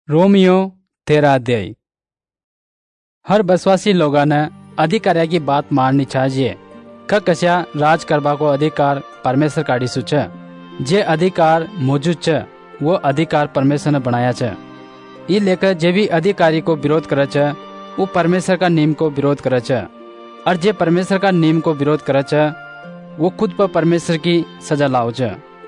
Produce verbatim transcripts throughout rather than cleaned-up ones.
Romeo तेरा अध्याय। हर बसवासी लोगों ने अधिकार्या की बात माननी चाहिए। क कश्या राज करबा को अधिकार परमेश्वर काढ़ी सु छ। जे अधिकार मौजूद छ वो अधिकार परमेश्वर ने बनाया छ। ये लेकर जे भी अधिकारी को विरोध करे छ वो परमेश्वर का नियम को विरोध करे छ, और जे परमेश्वर का नियम को विरोध करे छ वो खुद पर परमेश्वर की सजा लाओ छ।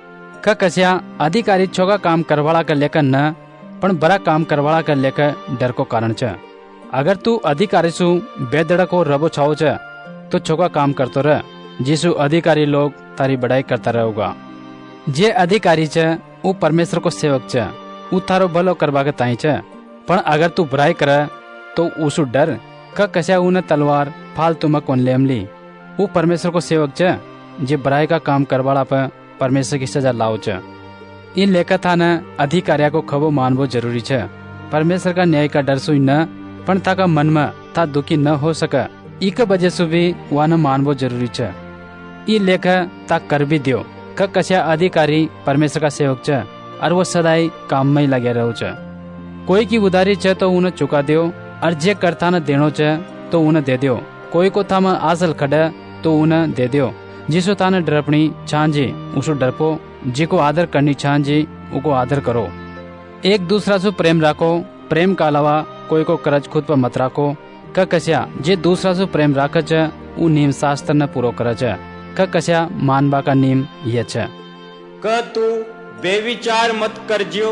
क कश्या अधिकारी छोगा काम करवाड़ा का लेकर न पण बड़ा काम करवाड़ा का लेकर डर को कारण छ। अगर तू अधिकारी सु बेदड़ा को रबो छाओ छ तो छोका काम करतो रह, जिसु अधिकारी लोग तारी बड़ाई करता रहेगा। जे अधिकारी छ वो परमेश्वर को सेवक छ, वो थारो भलो करवा के ताई छ। पण अगर तू बुराई करे तो उसु डर क कश्या उन तलवार फालतू में कौन लेमली। वो परमेश्वर को सेवक छ जे बुराई का काम करवाड़ा पर परमेश्वर की सजा लाओ छ। इन लेकर था न अधिकारिया को खबो मानवो जरूरी छ। परमेश्वर का न्याय का डर सुई न पण था का मन में था दुखी न हो सके, इक वजह से भी वह न मानवो जरूरी छ। ई लेकर ता कर भी दियो क कश्या अधिकारी परमेश्वर का सेवक छ और वो सदाई काम में ही लगे रहो छ। कोई की उधारी छ तो उन्हें चुका दियो, और जे करता न देनो छ तो उन्हें दे दियो। कोई को था में आसल खड़े तो उन्हें दे दियो। जिसो ताने डरपनी छांजी उसो डरपो, जिको आदर करनी छांजी उको आदर करो। एक दूसरा से प्रेम राखो, प्रेम का अलावा कोई को करज खुद पर मत राखो। क कश्या जे दूसरा से प्रेम राख छ उ नियम शास्त्र न पूरो कर छ। क कश्या मानबा का नियम ये छ क तू बेविचार मत करजियो,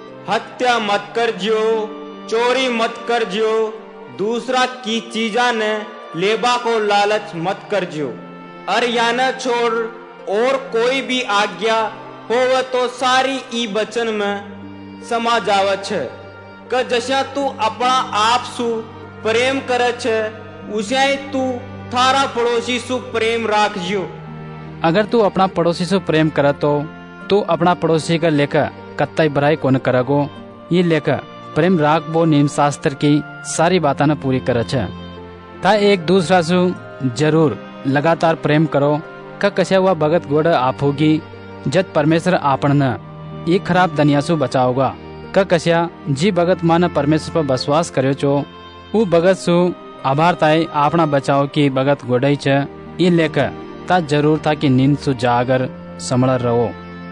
हत्या मत करजियो, चोरी मत करजियो, दूसरा की चीजा ने लेबा को लालच मत करजियो, और या न छोड़ और कोई भी आज्ञा होवे तो सारी ई बचन में समा जावे छ। क जैसा तू अपना आप सु प्रेम करे छ उसे ही तू थारा पड़ोसी सु प्रेम राख जियो। अगर तू अपना पड़ोसी से प्रेम करे तो तू अपना पड़ोसी का लेकर कत्ताई बुराई कोन करगो। ये लेकर प्रेम राख वो नियम शास्त्र की सारी बातें न पूरी करे छ। ता एक दूसरा से जरूर लगातार प्रेम करो। क कश्या हुआ भगत गोड़ आप होगी जब परमेश्वर आपन न ये खराब दुनिया से बचाओगा। क कश्या जी भगत मान परमेश्वर पर विश्वास करे चो वो भगत सु आभार ताई आपना बचाओ की भगत गोड़ाई छ। ये लेकर ता जरूर था कि नींद सु जागर समड़ रहो।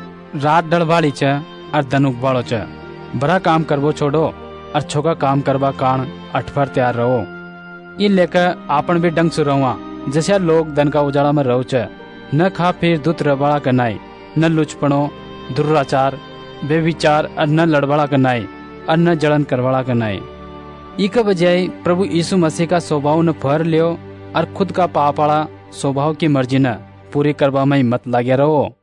रात डलवाड़ी छ और धनुक बाड़ो छ। बड़ा काम करबो छोड़ो और छोका काम करवा कान अठफर तैयार रहो। ये लेकर आपन भी डंग सु रहुआ जैसे लोग धन का उजाड़ा में रहो छ। न खा फिर दुत रबाड़ा करनाई, न लुचपणो, दुराचार, बेविचार और न लड़बड़ा करनाई और न जलन करवाड़ा करनाई। इक बजाय प्रभु यीशु मसीह का स्वभाव न फर लियो और खुद का पापाड़ा स्वभाव की मर्जी न पूरी करवा में मत लगे रहो।